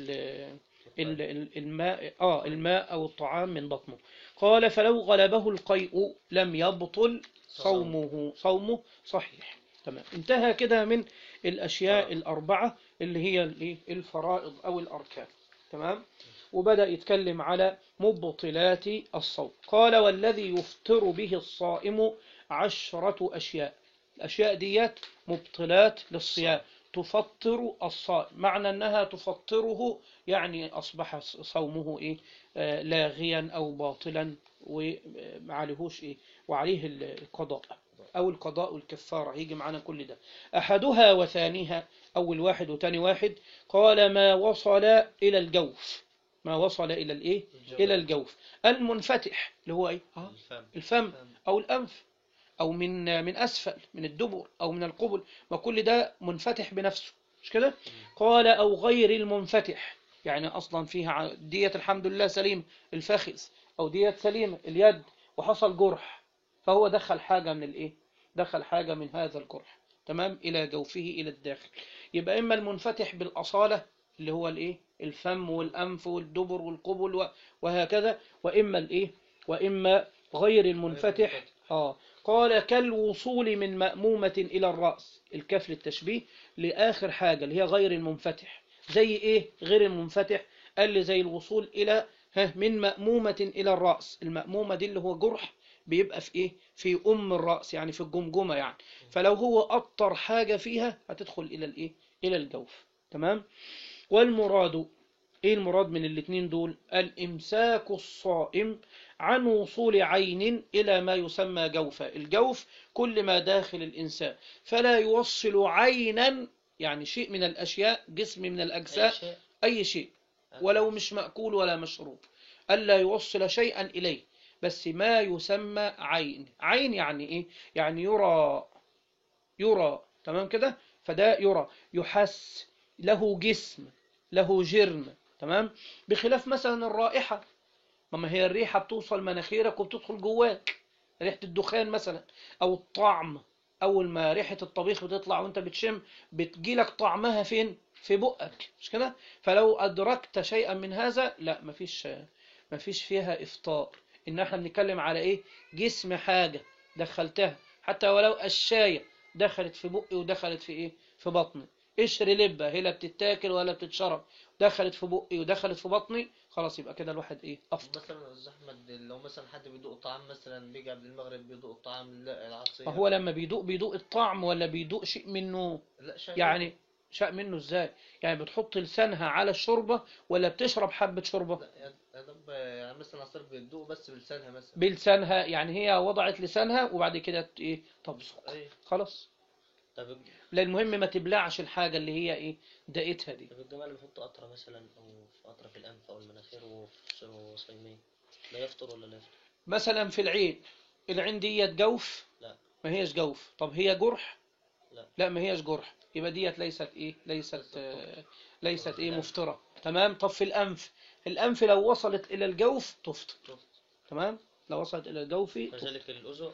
الماء الماء او الطعام من بطنه. قال فلو غلبه القيء لم يبطل صوم صومه صحيح. تمام، انتهى كده من الاشياء فرق الاربعه اللي هي الفرائض او الاركان. تمام، وبدأ يتكلم على مبطلات الصوم. قال والذي يفطر به الصائم 10 أشياء. الأشياء ديت مبطلات للصيام، صوم تفطر الصائم، معنى أنها تفطره يعني أصبح صومه إيه، لاغيا أو باطلا ومعليهوش إيه، وعليه القضاء أو القضاء والكفارة، هيجي معنا كل ده. أحدها وثانيها، أول واحد وتاني واحد، قال ما وصل إلى الجوف، ما وصل إلى الإيه، إلى الجوف، المنفتح اللي هو إيه، الفم الفم أو الأنف، أو من أسفل من الدبر أو من القبل، ما كل ده منفتح بنفسه، مش كده؟ قال أو غير المنفتح، يعني أصلا فيها دية الحمد لله سليم الفخذ، أو دية سليمة اليد وحصل جرح، فهو دخل حاجة من الإيه؟ دخل حاجة من هذا الجرح، تمام، إلى جوفه إلى الداخل. يبقى إما المنفتح بالأصالة اللي هو الإيه؟ الفم والأنف والدبر والقبل وهكذا، وإما الإيه؟ وإما غير المنفتح. قال كالوصول من مأمومة إلى الرأس، الكاف للتشبيه لآخر حاجة اللي هي غير المنفتح. زي إيه غير المنفتح؟ قال لي زي الوصول إلى من مأمومة إلى الرأس. المأمومة دي اللي هو جرح بيبقى في إيه، في الرأس، يعني في الجمجمة يعني، فلو هو أطر حاجة فيها هتدخل إلى الإيه، إلى الجوف. تمام. والمراد، ايه المراد من الاثنين دول؟ الامساك الصائم عن وصول عين الى ما يسمى جوفا. الجوف كل ما داخل الانسان، فلا يوصل عينا يعني شيء من الاشياء، جسم من أي الاجزاء، شيء اي شيء ولو مش مأكول ولا مشروب، الا يوصل شيئا اليه، بس ما يسمى عين. عين يعني ايه؟ يعني يرى، يرى، تمام كده، فده يرى، يحس، له جسم، له جرم، تمام. بخلاف مثلا الرائحة، ما هي الريحة بتوصل مناخيرك وبتدخل جواك، ريحة الدخان مثلا، أو الطعم، أول ما ريحة الطبيخ بتطلع وأنت بتشم بتجيلك طعمها فين؟ في بقك، مش كده؟ فلو أدركت شيئا من هذا لا، مفيش فيها إفطار. إن احنا بنتكلم على إيه؟ جسم حاجة دخلتها، حتى ولو الشاية دخلت في بقي ودخلت في إيه؟ في بطني. قشر لبة هي لا بتتاكل ولا بتتشرب، دخلت في بقي ودخلت في بطني، خلاص يبقى كده الواحد ايه، افطر. مثلا يا أستاذ أحمد، لو مثلا حد بيدوق طعام، مثلا بيجي قبل المغرب بيدوق طعام ما العصير. هو لما بيدوق الطعم ولا بيدوق شيء منه؟ لا شيء منه. يعني شيء منه ازاي؟ يعني بتحط لسانها على الشوربة ولا بتشرب حبة شوربة؟ لا يا طب يعني مثلا عصير بيدوق بس بلسانها مثلا. بلسانها، يعني هي وضعت لسانها وبعد كده ايه، تبصق، ايه خلاص. طب لا، المهم ما تبلعش الحاجة اللي هي ايه، دقتها دي. طب الجماعة اللي بيحطوا قطرة مثلا، أو في قطرة في الأنف أو المناخير وصايمين، ده يفطر ولا لا يفطر؟ مثلا في العين، العين ديت جوف؟ لا ما هيش جوف. طب هي جرح؟ لا لا، ما هيش جرح، يبقى ديت ليست ايه، ليست بس الطفل ليست ايه، الأنف مفطرة. تمام. طب في الانف، الانف لو وصلت الى الجوف تفطر. طفل. تمام، لو وصلت الى الجوف تفطر. كذلك الأذن.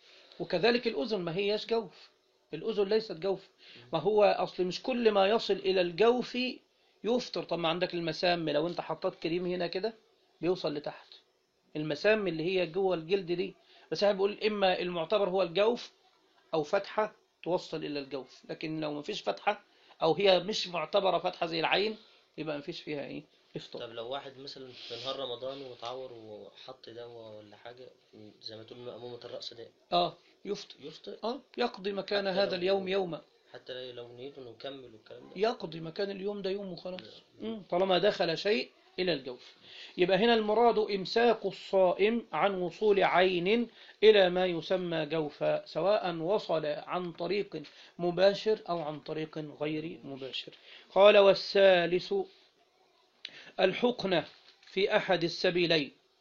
وكذلك الاذن، ما هيش جوف، الاذن ليست جوف. ما هو اصل مش كل ما يصل الى الجوف يفطر. طب ما عندك المسام، لو انت حطيت كريم هنا كده بيوصل لتحت، المسام اللي هي جوه الجلد دي. بس احنا بنقول اما المعتبر هو الجوف او فتحة توصل الى الجوف، لكن لو ما فيش فتحة او هي مش معتبرة فتحة زي العين يبقى ما فيش فيها ايه، افطار. طب لو واحد مثلا في نهار رمضان واتعور وحط دواء ولا حاجة، زي ما تقول مأمومة الرأس ده، يفطر. يفطر يقضي مكان حتى هذا اليوم لو يوما. حتى لو نيته إنه يكمل والكلام ده؟ يقضي مكان اليوم ده يوم وخلاص. لا. طالما دخل شيء إلى الجوف. يبقى هنا المراد إمساك الصائم عن وصول عين إلى ما يسمى جوفا، سواء وصل عن طريق مباشر أو عن طريق غير مباشر. قال والثالث الحقنة في أحد السبيلين،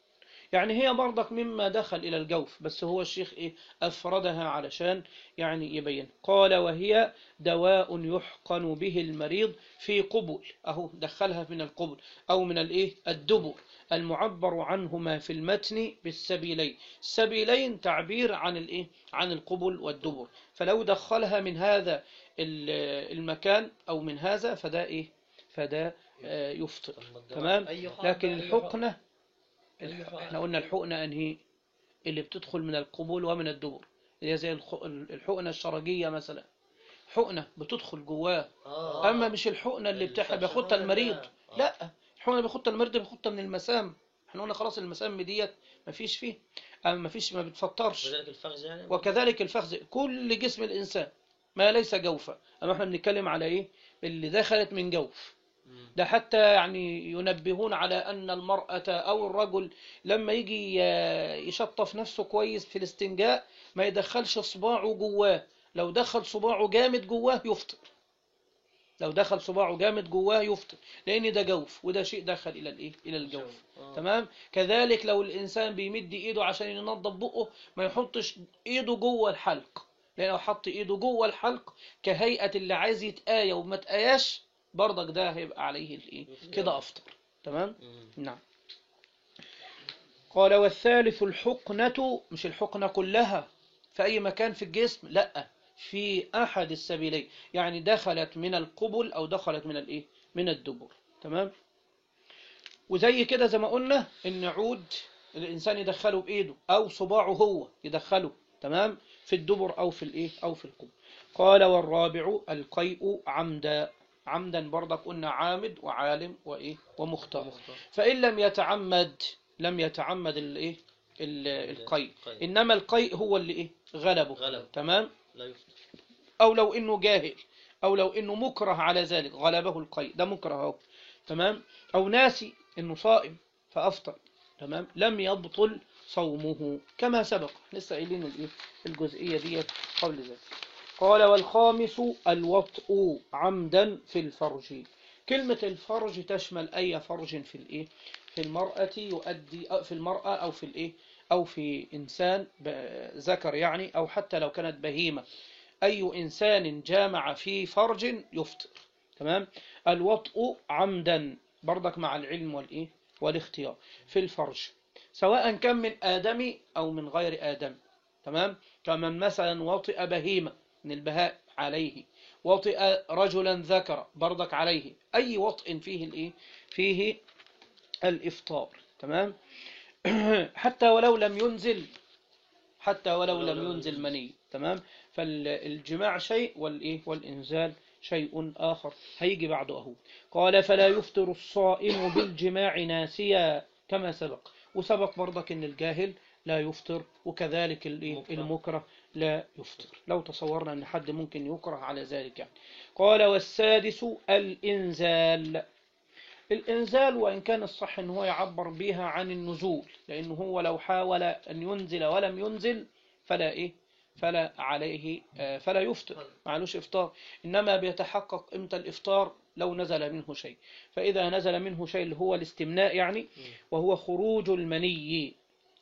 يعني هي برضك مما دخل إلى الجوف، بس هو الشيخ إيه أفردها علشان يعني يبين. قال وهي دواء يحقن به المريض في قبل، أهو دخلها من القبل أو من الإيه الدبر، المعبر عنهما في المتن بالسبيلين. السبيلين تعبير عن الإيه عن القبل والدبر، فلو دخلها من هذا المكان أو من هذا فده إيه فده يفطر. طب ما الدواء تمام. أي حقن لكن أي حقن الحقنة أي حقن احنا قلنا الحقنة انهي اللي بتدخل من القبول ومن الدبر، اللي هي زي الحقنة الشرجية مثلا، حقنة بتدخل جواه. اما مش الحقنة اللي بياخدها المريض، لا، الحقنة اللي بياخدها المريض بياخدها من المسام. احنا قلنا خلاص المسام ديت مفيش فيه، اما مفيش ما بتفطرش. وذلك الفخذ يعني. وكذلك الفخذ، كل جسم الانسان ما ليس جوفا. اما احنا بنتكلم على ايه اللي دخلت من جوف. ده حتى يعني ينبهون على أن المرأة أو الرجل لما يجي يشطف نفسه كويس في الاستنجاء ما يدخلش صباعه جواه. لو دخل صباعه جامد جواه يفطر، لو دخل صباعه جامد جواه يفطر، لأن ده جوف وده شيء دخل إلى الإيه إلى الجوف. تمام. كذلك لو الإنسان بيمد إيده عشان ينظف بقه ما يحطش إيده جوه الحلق، لأن لو حط إيده جوه الحلق كهيئة اللي عايز يتآية وما تآياش برضك ده هيبقى عليه الإيه كده أفطر. تمام. نعم. قال والثالث الحقنة، مش الحقنة كلها في أي مكان في الجسم، لا، في أحد السبيلين، يعني دخلت من القبل أو دخلت من الإيه من الدبر. تمام. وزي كده زي ما قلنا إن عود الإنسان يدخله بإيده أو صباعه هو يدخله، تمام، في الدبر أو في الإيه أو في القبل. قال والرابع القيء عمدا. عمدا برضك قلنا عامد وعالم وإيه ومختار. فإن لم يتعمد لم يتعمد الإيه القيء، إنما القيء هو اللي إيه غلبه. تمام. لا يفطر. أو لو إنه جاهل أو لو إنه مكره على ذلك غلبه القيء، ده مكره أهو. تمام. أو ناسي إنه صائم فأفطر، تمام، لم يبطل صومه كما سبق، لسه قايلين الإيه الجزئية دي قبل ذلك. قال والخامس الوطء عمدا في الفرج. كلمة الفرج تشمل أي فرج في الإيه في المرأة يؤدي في المرأة أو في الإيه أو في إنسان ذكر يعني، أو حتى لو كانت بهيمة، أي إنسان جامع في فرج يفطر. تمام. الوطء عمدا برضك مع العلم والإيه والاختيار في الفرج، سواء كان من آدمي أو من غير آدم. تمام. كمن مثلا وطئ بهيمة من البهاء عليه، وطئ رجلا ذكر برضك عليه، أي وطئ فيه الإيه فيه الإفطار. تمام. حتى ولو لم ينزل، حتى ولو لم ينزل مني. تمام. فالجماع شيء والإيه والإنزال شيء آخر هيجي بعده أهو. قال فلا يفطر الصائم بالجماع ناسيا كما سبق، وسبق برضك إن الجاهل لا يفطر، وكذلك المكره لا يفطر، لو تصورنا أن حد ممكن يكره على ذلك يعني. قال والسادس الإنزال. الإنزال وإن كان الصح أنه هو يعبر بها عن النزول، لأنه هو لو حاول أن ينزل ولم ينزل فلا إيه فلا عليه فلا يفطر، معلوش إفطار، إنما بيتحقق إمتى الإفطار لو نزل منه شيء. فإذا نزل منه شيء اللي هو الاستمناء يعني، وهو خروج المني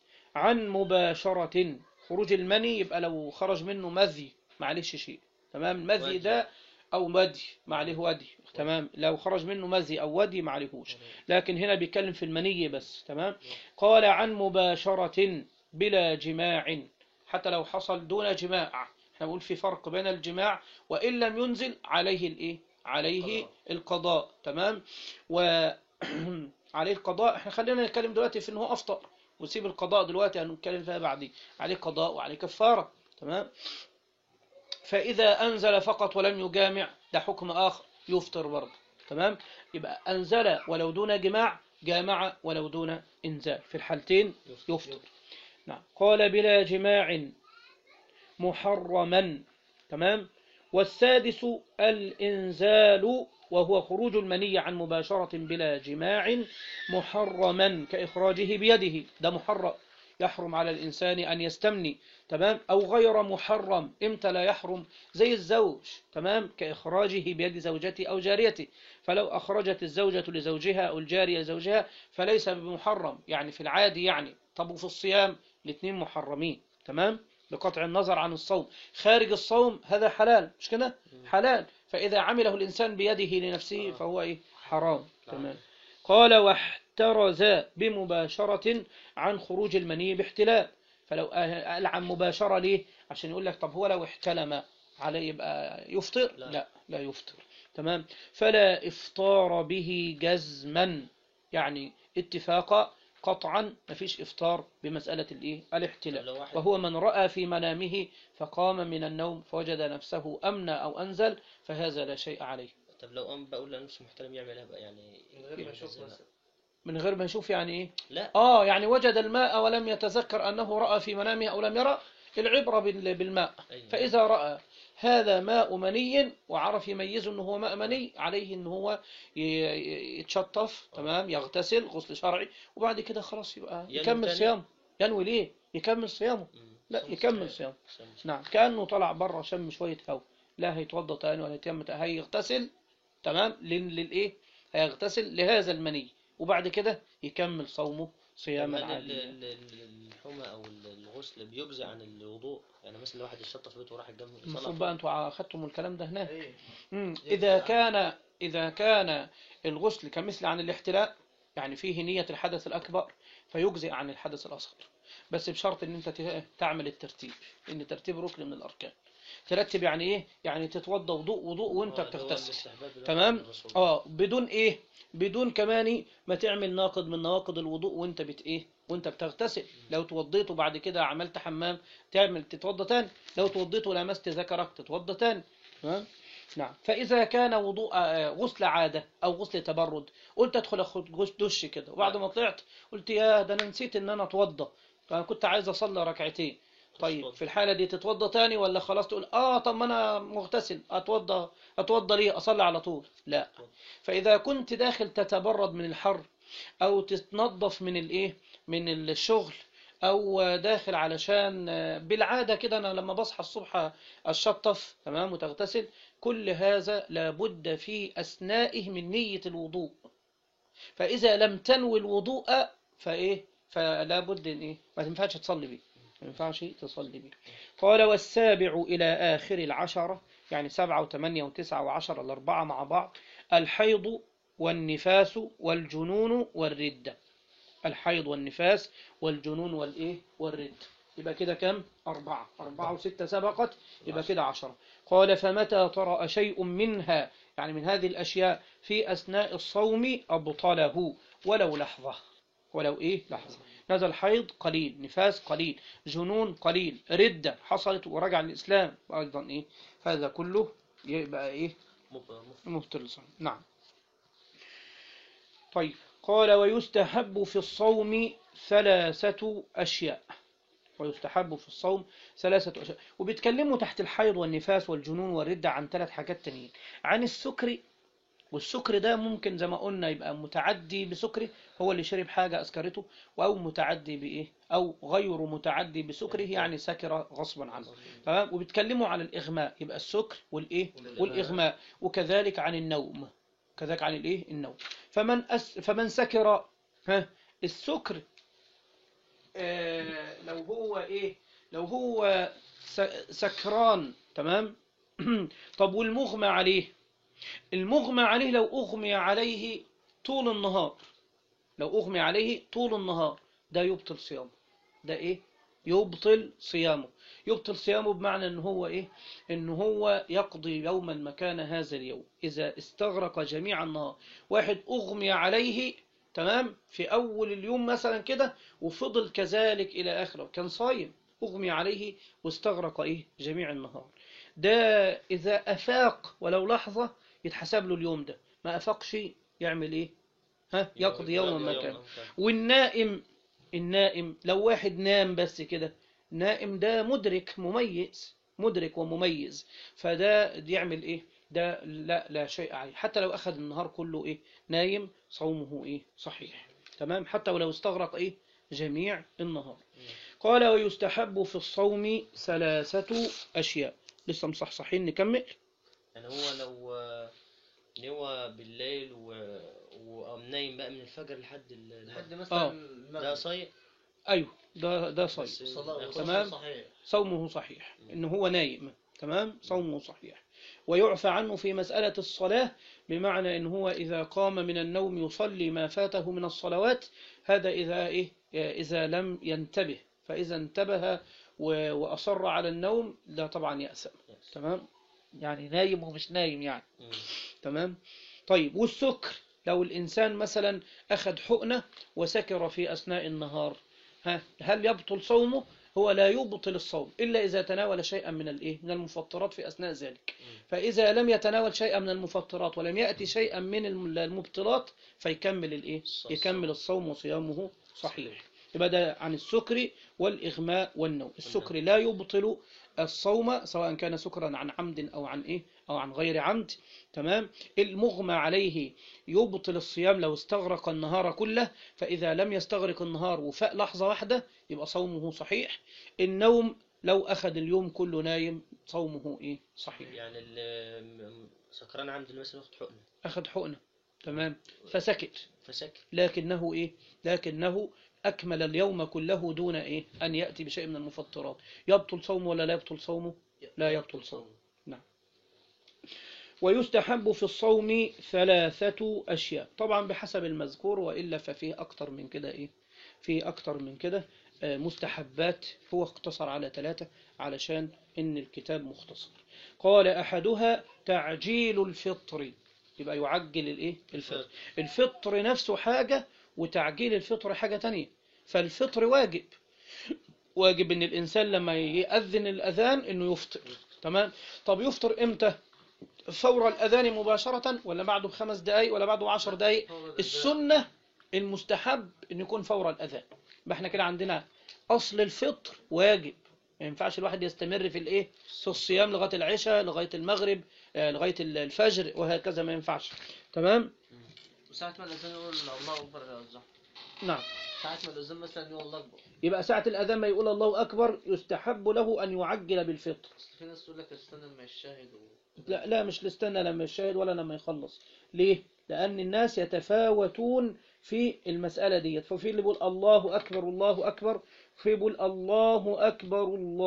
عن مباشرة. خروج المني يبقى لو خرج منه مذي معلش شيء، تمام، مذي ده أو ودي ما عليه ودي، تمام، لو خرج منه مذي أو ودي ما عليهوش، لكن هنا بيتكلم في المني بس. تمام. قال عن مباشرة بلا جماع، حتى لو حصل دون جماع، احنا بنقول في فرق بين الجماع وإن لم ينزل عليه الإيه عليه القضاء. تمام. وعليه القضاء، احنا خلينا نتكلم دلوقتي في انه أفطر، وسيب القضاء دلوقتي هنتكلم فيها بعدين، عليه قضاء وعليه كفارة. تمام. فإذا أنزل فقط ولم يجامع ده حكم آخر يفطر برضه. تمام. يبقى أنزل ولو دون جماع، جامع ولو دون إنزال، في الحالتين يفطر. نعم. قال بلا جماع محرما. تمام. والسادس الإنزال وهو خروج المني عن مباشرة بلا جماع محرما كإخراجه بيده، ده محرم يحرم على الإنسان أن يستمني، تمام، أو غير محرم. إمتى لا يحرم؟ زي الزوج، تمام، كإخراجه بيد زوجته أو جاريته. فلو أخرجت الزوجة لزوجها أو الجارية لزوجها فليس بمحرم يعني في العادي يعني. طب وفي الصيام الاثنين محرمين، تمام، بقطع النظر عن الصوم. خارج الصوم هذا حلال، مش كده؟ حلال. فإذا عمله الإنسان بيده لنفسه فهو إيه؟ حرام، تمام. قال واحترز بمباشرة عن خروج المني باحتلال. فلو قال عن مباشرة ليه؟ عشان يقول لك طب هو لو احتلم عليه يبقى يفطر؟ لا، لا يفطر، تمام. فلا إفطار به جزما، يعني اتفاقا قطعا ما فيش إفطار بمسألة الإيه؟ الاحتلال. وهو من رأى في منامه فقام من النوم فوجد نفسه أمنى أو أنزل فهذا لا شيء عليه. طب لو قام بقول لنفسه محترم يعملها بقى يعني من غير ما يشوف مثلا. من غير ما يشوف يعني إيه؟ لا يعني وجد الماء ولم يتذكر أنه رأى في منامه أو لم يرى. العبرة بالماء. أيوة. فإذا رأى هذا ماء مني وعرف يميزه أنه هو ماء مني، عليه أنه هو يتشطف، تمام، يغتسل غسل شرعي، وبعد كده خلاص يبقى يكمل صيامه. ينوي ليه؟ يكمل صيامه. لا، يكمل صيامه. نعم، كأنه طلع بره شم شوية هوا، لا هيتوضا تاني ولا هيتيمم تاني، هيغتسل، تمام، للإيه؟ هيغتسل لهذا المني، وبعد كده يكمل صومه صياما عاديا. الحمى او الغسل بيجزي عن الوضوء؟ يعني مثلا لو واحد اتشطف في بيته وراح الجامع المفروض بقى انتوا اخدتم الكلام ده هناك. ايه. إذا كان الغسل كمثل عن الاحتلاء، يعني فيه نية الحدث الأكبر، فيجزئ عن الحدث الأصغر، بس بشرط إن أنت تعمل الترتيب، إن الترتيب ركن من الأركان. ترتب يعني إيه؟ يعني تتوضأ وضوء وأنت بتغتسل، تمام. بدون إيه؟ بدون كمان ما تعمل ناقض من نواقض الوضوء وأنت وأنت بتغتسل. لو توضيت وبعد كده عملت حمام تتوضأ تاني، لو توضيت ولمست ذكرك تتوضأ تاني، تمام. نعم. فإذا كان وضوء غسل عادة أو غسل تبرد، قلت أدخل أخد دش كده، وبعد ما طلعت قلت يا ده أنا نسيت إن أنا أتوضأ، فأنا كنت عايز أصلي ركعتين. طيب في الحالة دي تتوضأ تاني ولا خلاص تقول طب ما أنا مغتسل أتوضأ ليه؟ أصلي على طول؟ لا. فإذا كنت داخل تتبرد من الحر أو تتنظف من الشغل، أو داخل علشان بالعادة كده أنا لما بصحى الصبح أشطف، تمام، وتغتسل، كل هذا لابد في أثنائه من نية الوضوء. فإذا لم تنوي الوضوء فلا بد إن ما تنفعش تصلي به، ما ينفعش تصلي به. قال والسابع إلى آخر العشرة، يعني 7 و8 و9 و10 الأربعة مع بعض، الحيض والنفاس والجنون والردة. الحيض والنفاس والجنون والردة. يبقى كده كم؟ 4 و6 سبقت، يبقى كده 10. قال فمتى طرأ شيء منها، يعني من هذه الأشياء، في أثناء الصوم أبطله ولو لحظة. لحظة. نزل حيض قليل، نفاس قليل، جنون قليل، ردة حصلت ورجع الإسلام أيضا هذا كله يبقى مبطل الصوم. نعم. طيب. قال ويستحب في الصوم 3 أشياء. ويستحب في الصوم 3 أشياء. وبيتكلموا تحت الحيض والنفاس والجنون والردة عن 3 حاجات تانيين، عن السكر. والسكر ده ممكن زي ما قلنا يبقى متعدي بسكره، هو اللي شرب حاجة أسكرته، أو متعدي أو غير متعدي بسكره، يعني سكر غصبا عنه، تمام. وبيتكلموا على الإغماء، يبقى السكر والإغماء، وكذلك عن النوم، النوم. فمن سكر، السكر لو هو سكران، تمام. طب والمغمى عليه؟ المغمى عليه لو أغمي عليه طول النهار، ده يبطل صيامه. يبطل صيامه بمعنى ان هو يقضي يوما مكان هذا اليوم إذا استغرق جميع النهار. واحد أغمي عليه، تمام، في أول اليوم مثلا كده، وفضل كذلك إلى آخره، كان صايم، أغمي عليه واستغرق جميع النهار، ده إذا أفاق ولو لحظة يتحسب له اليوم ده، ما أفاقش يعمل يقضي يوما مكان. والنائم لو واحد نام بس كده، نائم ده مدرك ومميز، فده يعمل ده لا شيء عليه، حتى لو أخذ النهار كله نايم، صومه صحيح، تمام، حتى ولو استغرق جميع النهار. قال ويستحب في الصوم 3 أشياء. لسه مصحصحين نكمل. يعني هو لو نوى بالليل وقام نايم بقى من الفجر لحد مثلا ده المغرب. صايم. أيوه ده صيد. بس صلاة تمام. صحيح. صومه صحيح إن هو نايم. تمام، صومه صحيح. ويعفى عنه في مسألة الصلاة، بمعنى إن هو إذا قام من النوم يصلي ما فاته من الصلوات، هذا إذا لم ينتبه. فإذا انتبه وأصر على النوم لا طبعا يأثم. تمام، يعني نايم ومش نايم يعني. تمام. طيب والسكر، لو الإنسان مثلا أخذ حقنة وسكر في أثناء النهار، هل يبطل صومه؟ هو لا يبطل الصوم إلا إذا تناول شيئا من المفطرات في أثناء ذلك. فإذا لم يتناول شيئا من المفطرات ولم يأتي شيئا من المبطلات فيكمل يكمل الصوم وصيامه صحيح. يبقى ده عن السكر والإغماء والنوم. السكر لا يبطل الصوم سواء كان سكرا عن عمد أو عن غير عمد. تمام. المغمى عليه يبطل الصيام لو استغرق النهار كله، فإذا لم يستغرق النهار وفاء لحظة واحدة يبقى صومه صحيح. النوم لو أخذ اليوم كله نايم صومه صحيح. يعني سكران عمد مثلا أخذ حقنة. تمام. فسكت فسكت لكنه أكمل اليوم كله دون أن يأتي بشيء من المفطرات، يبطل صومه ولا لا يبطل صومه؟ لا يبطل صومه. نعم. ويستحب في الصوم 3 أشياء، طبعا بحسب المذكور، وإلا ففيه أكتر من كده في أكتر من كده مستحبات. هو اختصر على 3 علشان إن الكتاب مختصر. قال أحدها تعجيل الفطر، يبقى يعجل الفطر. الفطر نفسه حاجة وتعجيل الفطر حاجة تانية. فالفطر واجب إن الإنسان لما يأذن الأذان إنه يفطر. تمام. طب يفطر إمتى؟ فور الأذان مباشرة ولا بعده ب5 دقايق ولا بعده 10 دقايق؟ السنة المستحب إن يكون فور الأذان. يبقى احنا كده عندنا أصل الفطر واجب، ما ينفعش الواحد يستمر في الصيام لغاية العشاء لغاية المغرب لغاية الفجر وهكذا، ما ينفعش. تمام. وساعة ما الأذان يقول الله أكبر يا أزهر. نعم. ساعة ما الأذان مثلا يقول الله أكبر، يبقى ساعة الأذان ما يقول الله أكبر يستحب له أن يعجل بالفطر. في ناس تقول لك استنى لما يشاهد لا مش استنى لما يشاهد ولا لما يخلص. ليه؟ لأن الناس يتفاوتون في المسألة دي. ففي اللي يقول الله أكبر الله أكبر، في يقول الله أكبر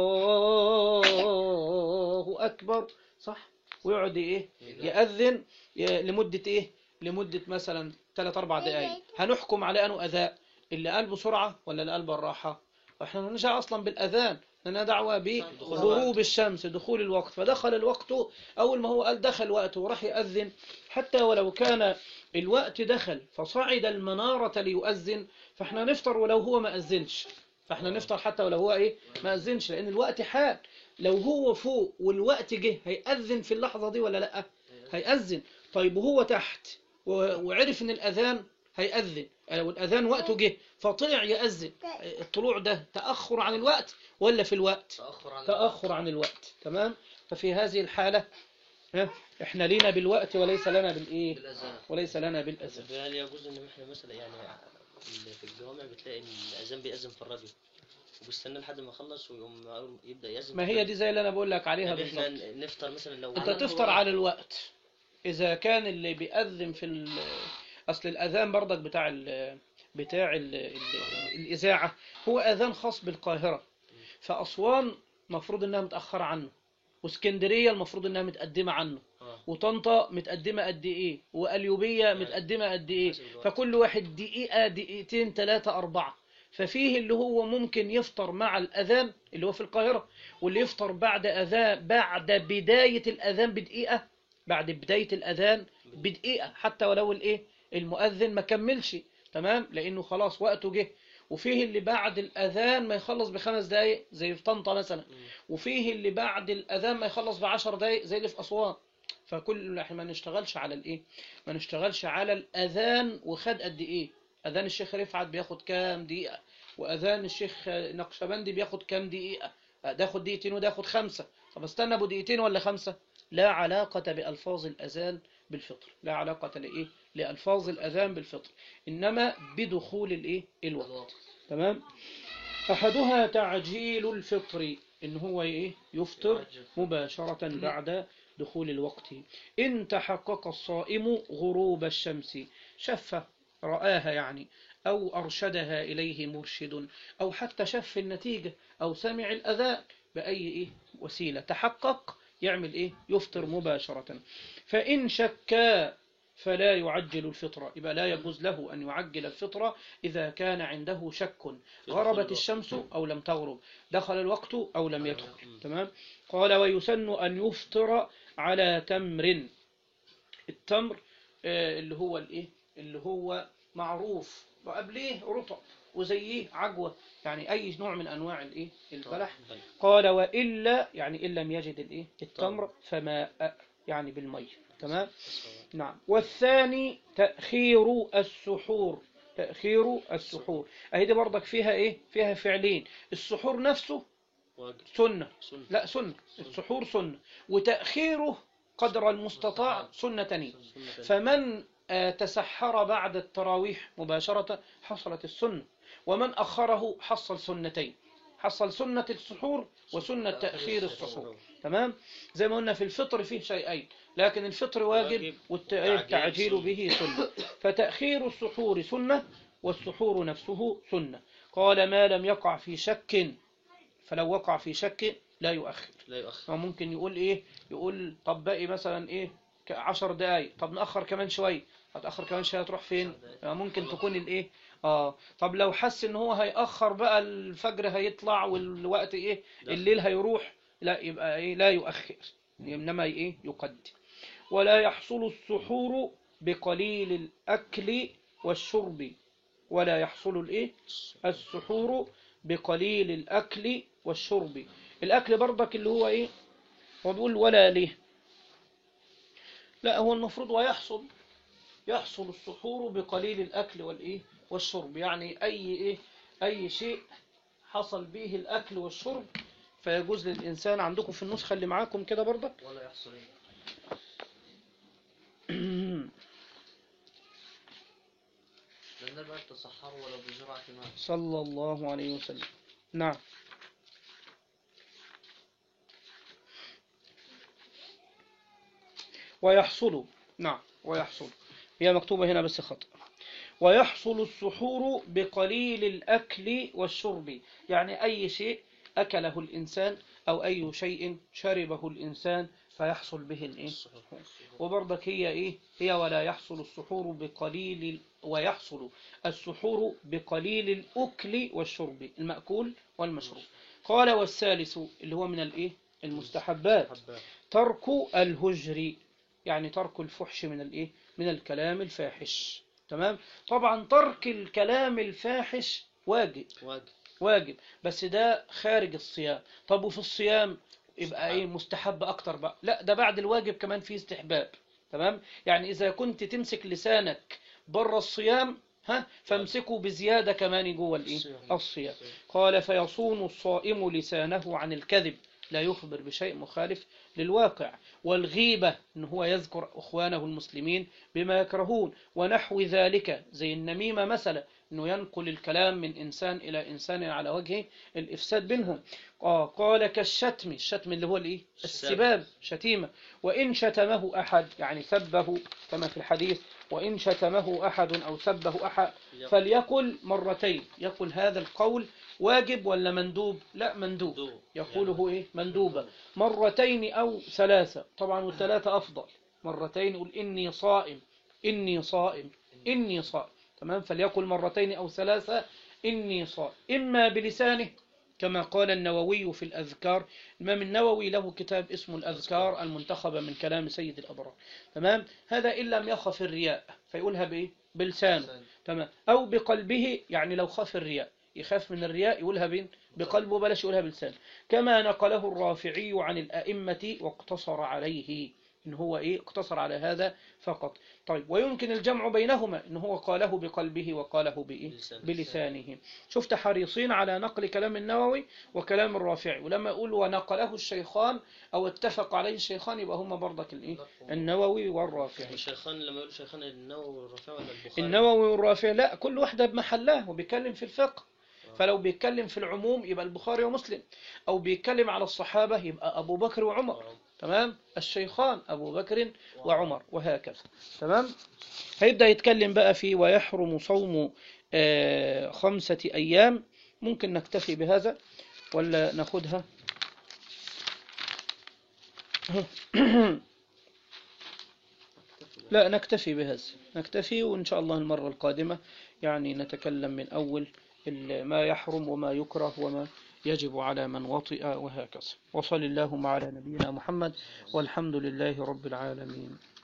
الله أكبر، صح؟ ويقعد يأذن لمدة مثلا 3-4 دقائق. هنحكم على أنه أذان اللي قال بسرعة ولا اللي قال بالراحة؟ احنا مالناش أصلا بالأذان، لنا دعوة بغروب الشمس، دخول الوقت. فدخل الوقت أول ما هو قال دخل وقته وراح يأذن، حتى ولو كان الوقت دخل فصعد المنارة ليؤذن، فاحنا نفطر ولو هو ما أذنش. فاحنا نفطر حتى ولو هو ما أذنش، لأن الوقت حال. لو هو فوق والوقت جه هيأذن في اللحظة دي ولا لأ؟ هيأذن. طيب وهو تحت وعرف ان الأذان هيأذن، والأذان وقته جه فطلع يأذن، الطلوع ده تأخر عن الوقت ولا في الوقت؟ تأخر عن الوقت. تمام. ففي هذه الحالة احنا لينا بالوقت وليس لنا وليس لنا بالأذان. هل يجوز ان احنا مثلا يعني في الجوامع بتلاقي ان الأذان بيأذن في الراديو وبيستنى لحد ما يخلص ويقوم يبدأ يأذن؟ ما هي دي زي اللي انا بقول لك عليها بالظبط. بالظبط. احنا نفطر مثلا لو انت تفطر على الوقت. إذا كان اللي بيأذن أصل الأذان برضك بتاع الإذاعة هو أذان خاص بالقاهرة، فأسوان مفروض إنها متأخرة عنه، واسكندرية المفروض إنها متقدمة عنه، وطنطا متقدمة قد إيه، وقليوبية متقدمة قد إيه. فكل واحد دقيقة دقيقتين 3 4. ففيه اللي هو ممكن يفطر مع الأذان اللي هو في القاهرة، واللي يفطر بعد بداية الأذان بدقيقة، بعد بداية الأذان بدقيقة، حتى ولو المؤذن ما كملش. تمام. لأنه خلاص وقته جه. وفيه اللي بعد الأذان ما يخلص ب5 دقايق زي في طنطا مثلا، وفيه اللي بعد الأذان ما يخلص ب10 دقايق زي اللي في أسوان. فكل احنا ما نشتغلش على ما نشتغلش على الأذان وخد قد إيه. أذان الشيخ رفعت بياخد كام دقيقة، وأذان الشيخ نقشبندي بياخد كام دقيقة، ده ياخد دقيقتين وده ياخد 5. طب استنى ابو دقيقتين ولا 5؟ لا علاقة بألفاظ الأذان بالفطر، لا علاقة لألفاظ الأذان بالفطر، إنما بدخول الوقت. تمام. أحدها تعجيل الفطر، إن هو إيه يفطر مباشرة بعد دخول الوقت. إن تحقق الصائم غروب الشمس، شف رآها يعني، أو أرشدها إليه مرشد، أو حتى شف النتيجة، أو سمع الأذان بأي إيه وسيلة، تحقق يعمل إيه يفطر مباشرة. فإن شك فلا يعجل الفطرة، يبقى لا يجوز له أن يعجل الفطرة إذا كان عنده شك، غربت الشمس أو لم تغرب، دخل الوقت أو لم يدخل. تمام. قال ويسن أن يفطر على تمر. التمر اللي هو الإيه اللي هو معروف وقبليه رطب وزيه عجوة، يعني أي نوع من أنواع الإيه البلح. قال وإلا يعني إن لم يجد الإيه التمر فماء يعني بالمي. تمام. نعم. والثاني تأخير السحور. تأخير السحور أهي دي برضك فيها إيه فيها فعلين. السحور نفسه سنة، لا سنة، السحور سنة، وتأخيره قدر المستطاع سنة تانية. فمن تسحر بعد التراويح مباشرة حصلت السنة، ومن أخره حصل سنتين، حصل سنة السحور وسنة تأخير السحور. تمام. زي ما قلنا في الفطر فيه شيئين، لكن الفطر واجب والتعجيل به سنة. فتأخير السحور سنة والسحور نفسه سنة. قال ما لم يقع في شك، فلو وقع في شك لا يؤخر. ممكن يقول إيه يقول طب باقي مثلا إيه 10 دقايق، طب نأخر كمان شوية، هتأخر كمان شوية هتروح فين؟ ممكن تكون الإيه طب لو حس إن هو هيأخر بقى الفجر هيطلع والوقت إيه الليل هيروح، لا يبقى إيه لا يؤخر، إنما إيه يقدم. ولا يحصل السحور بقليل الأكل والشرب، ولا يحصل الإيه السحور بقليل الأكل والشرب. الأكل برضك اللي هو إيه هو بيقول ولا ليه، لا هو المفروض يحصل السحور بقليل الأكل والإيه والشرب، يعني أي شيء حصل به الأكل والشرب فيجوز للإنسان. عندكم في النسخة اللي معاكم كده برضك ولا يحصل إيه لأن بقى التصحر ولو بجرعة ماء صلى الله عليه وسلم. نعم. ويحصل، نعم ويحصل، هي مكتوبة هنا بس خطأ. ويحصل السحور بقليل الأكل والشرب، يعني أي شيء أكله الإنسان أو أي شيء شربه الإنسان فيحصل به الإيه. وبرضك هي ولا يحصل السحور بقليل، ويحصل السحور بقليل الأكل والشرب، المأكول والمشروب. قال والثالث اللي هو من الإيه المستحبات ترك الهجر، يعني ترك الفحش من الإيه من الكلام الفاحش. تمام. طبعا ترك الكلام الفاحش واجب بس ده خارج الصيام. طب وفي الصيام يبقى ايه مستحب اكتر بقى؟ لا ده بعد الواجب كمان في استحباب. تمام. يعني اذا كنت تمسك لسانك بره الصيام فامسكوا بزيادة كمان جوه الايه الصيام. قال فيصون الصائم لسانه عن الكذب، لا يخبر بشيء مخالف للواقع، والغيبة إن هو يذكر أخوانه المسلمين بما يكرهون، ونحو ذلك زي النميمة مثلا، إنه ينقل الكلام من إنسان إلى إنسان على وجه الإفساد بينهم. قال كالشتم، الشتم اللي هو الإيه السباب شتيمة. وإن شتمه أحد يعني سبه كما في الحديث، وإن شتمه أحد أو سبه أحد فليقل مرتين. يقول هذا القول واجب ولا مندوب؟ لا مندوب، يقوله إيه مندوبة مرتين أو ثلاثة، طبعا والثلاثة أفضل. مرتين يقول إني صائم إني صائم إني صائم. تمام. فليقل مرتين أو ثلاثة إني صائم، إما بلسانه كما قال النووي في الأذكار. الإمام النووي له كتاب اسمه الأذكار المنتخبة من كلام سيد الأبرار. تمام. هذا إن لم يخف الرياء فيقولها بإيه بلسانه. تمام. أو بقلبه، يعني لو خاف الرياء يخاف من الرياء يقولها بقلبه بلاش يقولها بلسانه، كما نقله الرافعي عن الأئمة واقتصر عليه، إن هو اقتصر على هذا فقط. طيب ويمكن الجمع بينهما، إن هو قاله بقلبه وقاله بلسانه. شفت حريصين على نقل كلام النووي وكلام الرافعي، ولما يقول ونقله الشيخان أو اتفق عليه الشيخان يبقى هم برضك النووي والرافعي. الشيخان لما يقولوا شيخان النووي والرافعي ولا البخاري؟ النووي والرافعي لا، كل واحدة بمحلها وبيتكلم في الفقه. فلو بيتكلم في العموم يبقى البخاري ومسلم، أو بيتكلم على الصحابة يبقى أبو بكر وعمر. تمام، الشيخان أبو بكر وعمر، وهكذا. تمام. هيبدأ يتكلم بقى في ويحرم صوم 5 أيام. ممكن نكتفي بهذا ولا ناخدها؟ لا، نكتفي بهذا، نكتفي، وإن شاء الله المرة القادمة يعني نتكلم من أول ما يحرم وما يكره وما يجب على من وطئ، وهكذا. وصل اللهم على نبينا محمد، والحمد لله رب العالمين.